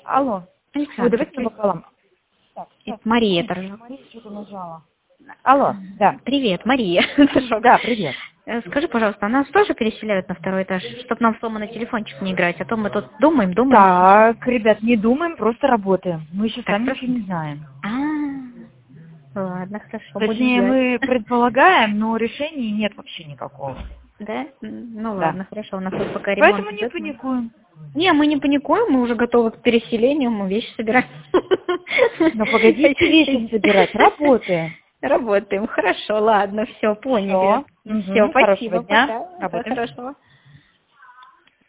Алло. Ой, Александр, давайте по бокалам. Так, это Мария Торжок. Мария что-то нажала. Алло, да. Привет, Мария Торжок. Да, привет. Скажи, пожалуйста, нас тоже переселяют на второй этаж, чтобы нам в сломанный телефончик не играть, а то мы тут думаем. Так, ребят, не думаем, просто работаем. Мы еще Так, сами хорошо. ничего не знаем. Ладно, хорошо. Точнее, будем мы ждать. предполагаем, но решений нет вообще никакого. Да? Ну Да. ладно, хорошо, у нас тут пока ремонт Поэтому не идет. паникуем. Не, мы не паникуем, мы уже готовы к переселению, мы вещи собираем. Но погодите вещи собирать, работаем. Работаем, хорошо, ладно, все, поняли. Все. Все, Хорошего спасибо, дня. пока. Да, Работаем. хорошего.